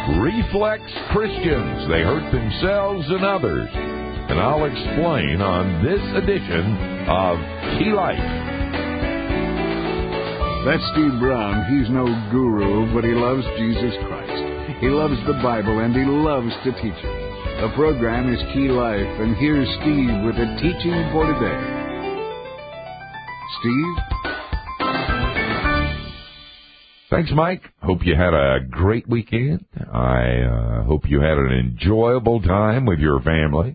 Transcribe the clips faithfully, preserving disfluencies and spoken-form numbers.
Reflex Christians. They hurt themselves and others. And I'll explain on this edition of Key Life. That's Steve Brown. He's no guru, but he loves Jesus Christ. He loves the Bible, and he loves to teach it. The program is Key Life, and here's Steve with the teaching for today. Steve? Thanks, Mike. Hope you had a great weekend. I uh, hope you had an enjoyable time with your family.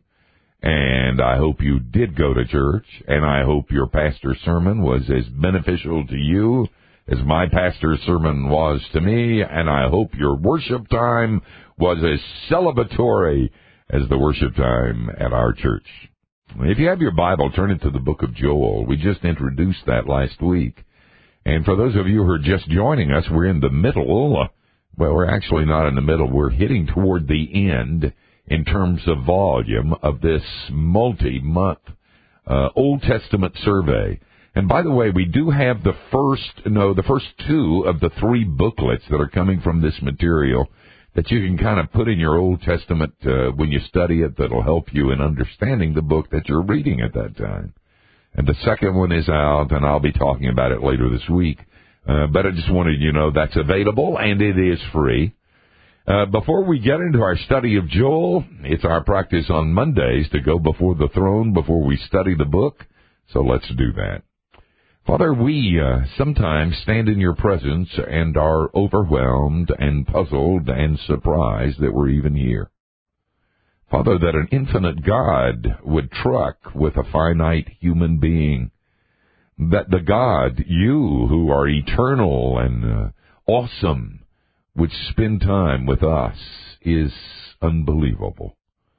And I hope you did go to church. And I hope your pastor's sermon was as beneficial to you as my pastor's sermon was to me. And I hope your worship time was as celebratory as the worship time at our church. If you have your Bible, turn it to the book of Joel. We just introduced that last week. And for those of you who are just joining us, we're in the middle. Well, we're actually not in the middle. We're hitting toward the end in terms of volume of this multi-month uh, Old Testament survey. And by the way, we do have the first, no, the first two of the three booklets that are coming from this material that you can kind of put in your Old Testament uh, when you study it that'll help you in understanding the book that you're reading at that time. And the second one is out, and I'll be talking about it later this week. Uh, but I just wanted you to know that's available, and it is free. Uh, before we get into our study of Joel, it's our practice on Mondays to go before the throne before we study the book. So let's do that. Father, we uh, sometimes stand in your presence and are overwhelmed and puzzled and surprised that we're even here. Father, that an infinite God would truck with a finite human being, that the God, you who are eternal and uh, awesome, would spend time with us is unbelievable.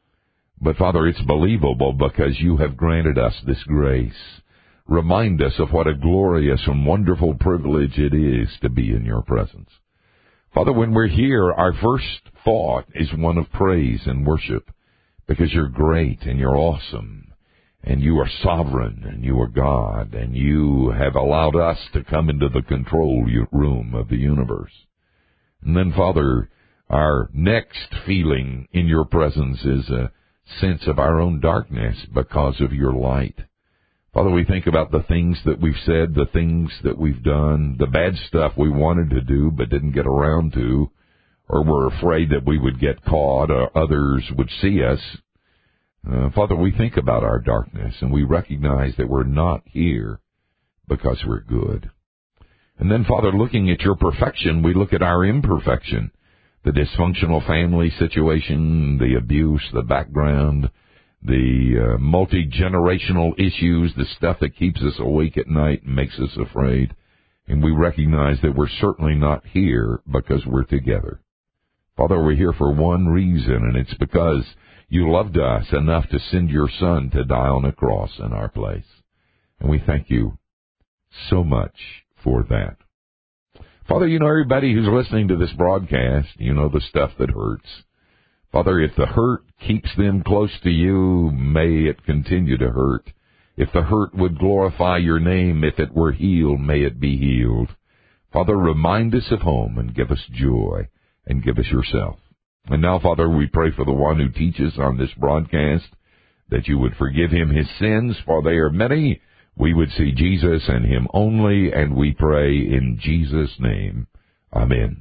But Father, it's believable because you have granted us this grace. Remind us of what a glorious and wonderful privilege it is to be in your presence. Father, when we're here, our first thought is one of praise and worship, because you're great and you're awesome, and you are sovereign and you are God, and you have allowed us to come into the control room of the universe. And then, Father, our next feeling in your presence is a sense of our own darkness because of your light. Father, we think about the things that we've said, the things that we've done, the bad stuff we wanted to do but didn't get around to, or were afraid that we would get caught or others would see us. Uh, Father, we think about our darkness, and we recognize that we're not here because we're good. And then, Father, looking at your perfection, we look at our imperfection, the dysfunctional family situation, the abuse, the background, the uh, multi-generational issues, the stuff that keeps us awake at night and makes us afraid. And we recognize that we're certainly not here because we're together. Father, we're here for one reason, and it's because you loved us enough to send your Son to die on a cross in our place. And we thank you so much for that. Father, you know everybody who's listening to this broadcast, you know the stuff that hurts. Father, if the hurt keeps them close to you, may it continue to hurt. If the hurt would glorify your name, if it were healed, may it be healed. Father, remind us of home and give us joy and give us yourself. And now, Father, we pray for the one who teaches on this broadcast, that you would forgive him his sins, for they are many. We would see Jesus and him only, and we pray in Jesus' name. Amen.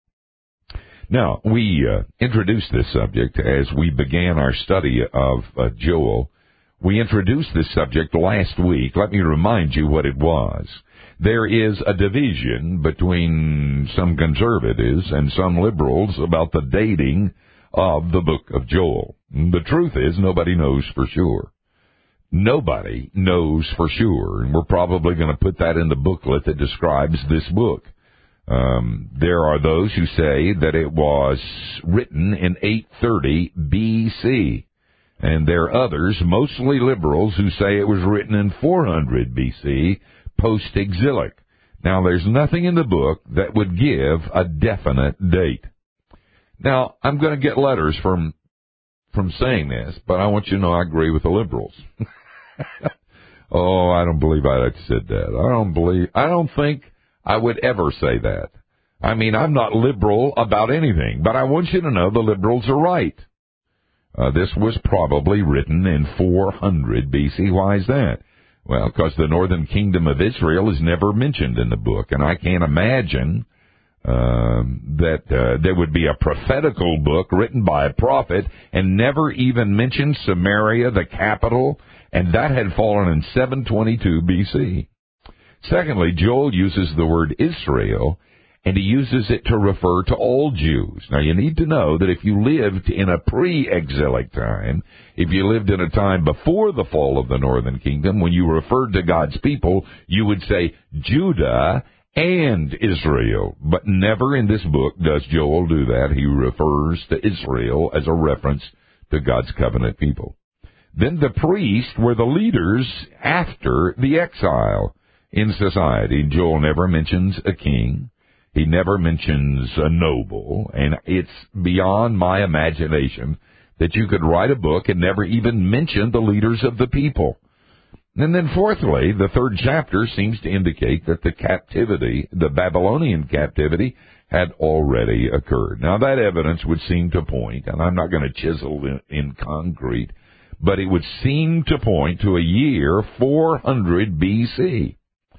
Now, we uh, introduced this subject as we began our study of uh, Joel. We introduced this subject last week. Let me remind you what it was. There is a division between some conservatives and some liberals about the dating of the book of Joel. The truth is, nobody knows for sure. Nobody knows for sure, and we're probably going to put that in the booklet that describes this book. Um, there are those who say that it was written in eight thirty B C, and there are others, mostly liberals, who say it was written in four hundred B C, post-exilic. Now, there's nothing in the book that would give a definite date. Now, I'm going to get letters from from saying this, but I want you to know I agree with the liberals. Oh, I don't believe I said that. I don't believe, I don't think I would ever say that. I mean, I'm not liberal about anything, but I want you to know the liberals are right. Uh, this was probably written in four hundred B C. Why is that? Well, because the northern kingdom of Israel is never mentioned in the book, and I can't imagine um, that uh, there would be a prophetical book written by a prophet and never even mention Samaria, the capital, and that had fallen in seven twenty-two B C. Secondly, Joel uses the word Israel, and he uses it to refer to all Jews. Now, you need to know that if you lived in a pre-exilic time, if you lived in a time before the fall of the northern kingdom, when you referred to God's people, you would say Judah and Israel. But never in this book does Joel do that. He refers to Israel as a reference to God's covenant people. Then the priests were the leaders after the exile in society. Joel never mentions a king. He never mentions a noble, and it's beyond my imagination that you could write a book and never even mention the leaders of the people. And then fourthly, the third chapter seems to indicate that the captivity, the Babylonian captivity, had already occurred. Now that evidence would seem to point, and I'm not going to chisel in, in concrete, but it would seem to point to a year four hundred B C.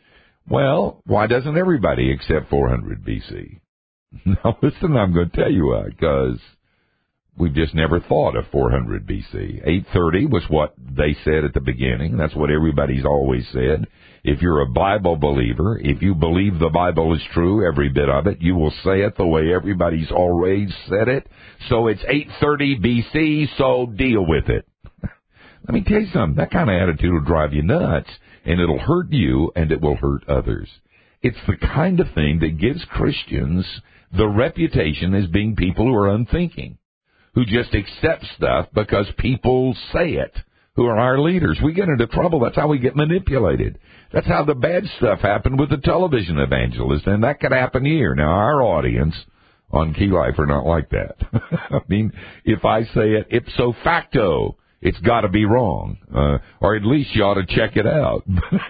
Well, why doesn't everybody accept four hundred B C? Now, listen, I'm going to tell you why, because we've just never thought of four hundred B C. eight thirty was what they said at the beginning. That's what everybody's always said. If you're a Bible believer, if you believe the Bible is true, every bit of it, you will say it the way everybody's always said it. So it's eight thirty B C, so deal with it. Let me tell you something. That kind of attitude will drive you nuts. And it'll hurt you, and it will hurt others. It's the kind of thing that gives Christians the reputation as being people who are unthinking, who just accept stuff because people say it, who are our leaders. We get into trouble. That's how we get manipulated. That's how the bad stuff happened with the television evangelist, and that could happen here. Now, our audience on Key Life are not like that. I mean, if I say it ipso facto, it's got to be wrong, uh, or at least you ought to check it out.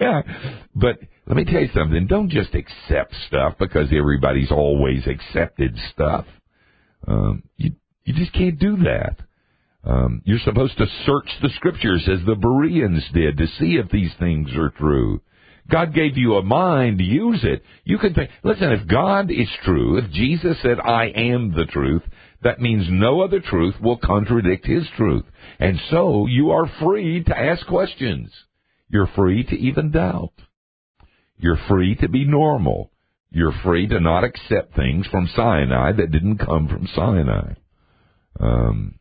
But let me tell you something. Don't just accept stuff because everybody's always accepted stuff. Um, you, you just can't do that. Um, you're supposed to search the Scriptures as the Bereans did to see if these things are true. God gave you a mind, use it. You can think, listen, if God is true, if Jesus said, I am the truth, that means no other truth will contradict His truth. And so you are free to ask questions. You're free to even doubt. You're free to be normal. You're free to not accept things from Sinai that didn't come from Sinai. Um,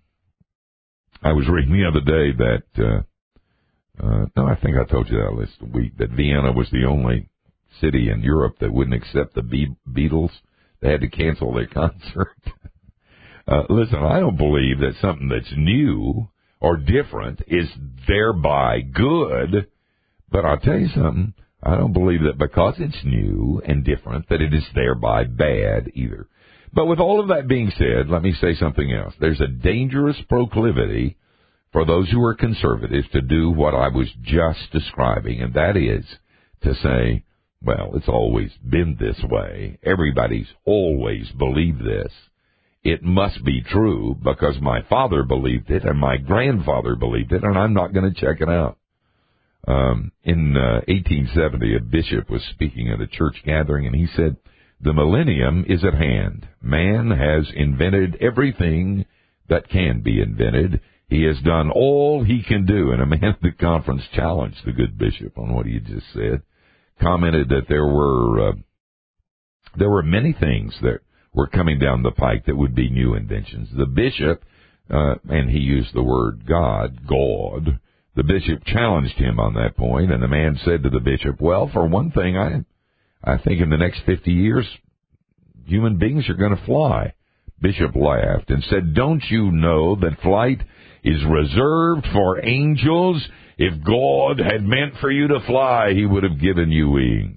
I was reading the other day that, uh, uh, no, I think I told you that last week, that Vienna was the only city in Europe that wouldn't accept the Be- Beatles. They had to cancel their concert. uh, listen, I don't believe that something that's new or different is thereby good, but I'll tell you something, I don't believe that because it's new and different that it is thereby bad either. But with all of that being said, let me say something else. There's a dangerous proclivity for those who are conservatives to do what I was just describing, and that is to say, well, it's always been this way. Everybody's always believed this. It must be true because my father believed it and my grandfather believed it, and I'm not going to check it out. Um, in uh, eighteen seventy, a bishop was speaking at a church gathering, and he said, the millennium is at hand. Man has invented everything that can be invented. He has done all he can do. And a man at the conference challenged the good bishop on what he had just said, commented that there were uh, there were many things that were coming down the pike that would be new inventions. The bishop, uh, and he used the word God, God, the bishop challenged him on that point, and the man said to the bishop, well, for one thing, I I think in the next fifty years, human beings are going to fly. Bishop laughed and said, don't you know that flight is reserved for angels? If God had meant for you to fly, He would have given you wings.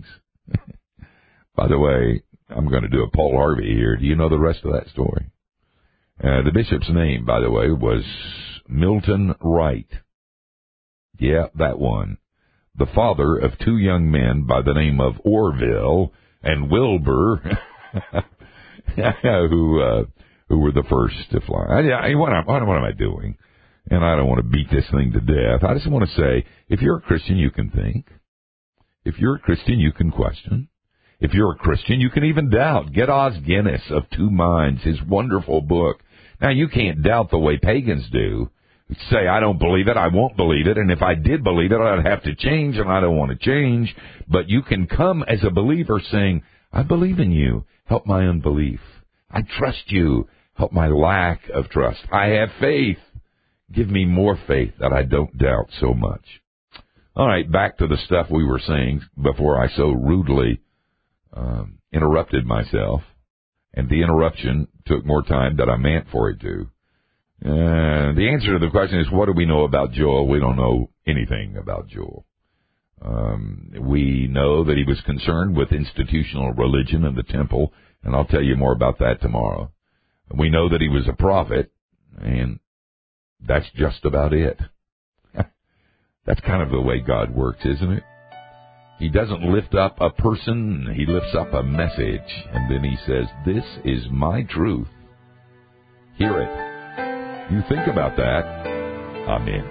By the way, I'm going to do a Paul Harvey here. Do you know the rest of that story? Uh, the bishop's name, by the way, was Milton Wright. Yeah, that one. The father of two young men by the name of Orville and Wilbur who uh, who were the first to fly. I, I, what, am, what am I doing? And I don't want to beat this thing to death. I just want to say, if you're a Christian, you can think. If you're a Christian, you can question. If you're a Christian, you can even doubt. Get Os Guinness of Two Minds, his wonderful book. Now, you can't doubt the way pagans do. Say, I don't believe it, I won't believe it, and if I did believe it, I'd have to change, and I don't want to change. But you can come as a believer saying, I believe in you. Help my unbelief. I trust you. Help my lack of trust. I have faith. Give me more faith that I don't doubt so much. All right, back to the stuff we were saying before I so rudely um, interrupted myself. And the interruption took more time than I meant for it to. Uh, the answer to the question is, what do we know about Joel? We don't know anything about Joel. Um, we know that he was concerned with institutional religion in the temple, and I'll tell you more about that tomorrow. We know that he was a prophet, and that's just about it. That's kind of the way God works, isn't it? He doesn't lift up a person, he lifts up a message, and then he says, this is my truth. Hear it. You think about that. Amen.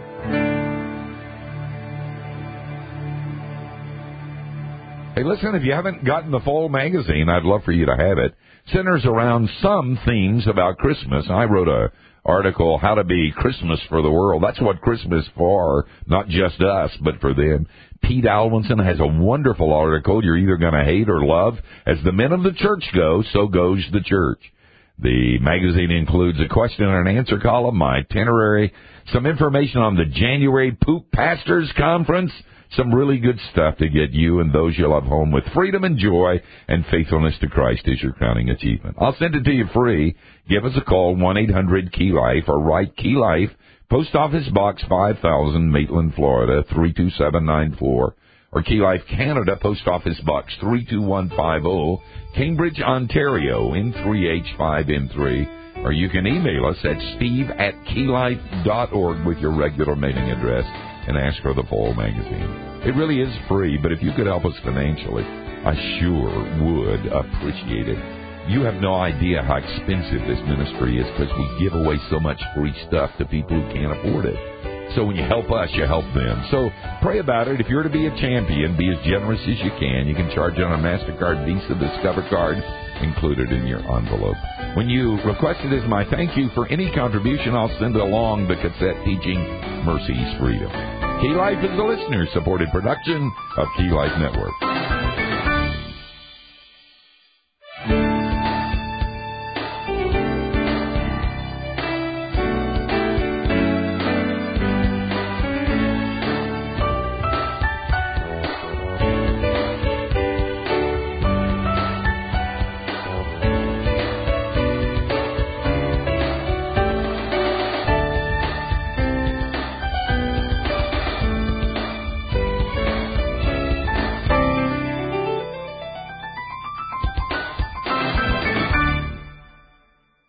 Hey, listen, if you haven't gotten the fall magazine, I'd love for you to have it. Centers around some themes about Christmas. I wrote a article, How to Be Christmas for the World. That's what Christmas is for, not just us, but for them. Pete Alwinson has a wonderful article you're either going to hate or love. As the men of the church go, so goes the church. The magazine includes a question and answer column, my itinerary, some information on the January Poop Pastors Conference, some really good stuff to get you and those you love home with freedom and joy, and faithfulness to Christ is your crowning achievement. I'll send it to you free. Give us a call, one eight hundred key life, or write Key Life, Post Office Box five thousand, Maitland, Florida, three two seven nine four. Or Key Life Canada, Post Office Box three two one five zero, Cambridge, Ontario, N three H five N three. Or you can email us at steve at keylife dot org with your regular mailing address and ask for the fall magazine. It really is free, but if you could help us financially, I sure would appreciate it. You have no idea how expensive this ministry is because we give away so much free stuff to people who can't afford it. So when you help us, you help them. So pray about it. If you're to be a champion, be as generous as you can. You can charge it on a MasterCard, Visa, Discover card, included in your envelope. When you request it as my thank you for any contribution, I'll send along the cassette teaching Mercy's Freedom. Key Life is a listener-supported production of Key Life Network.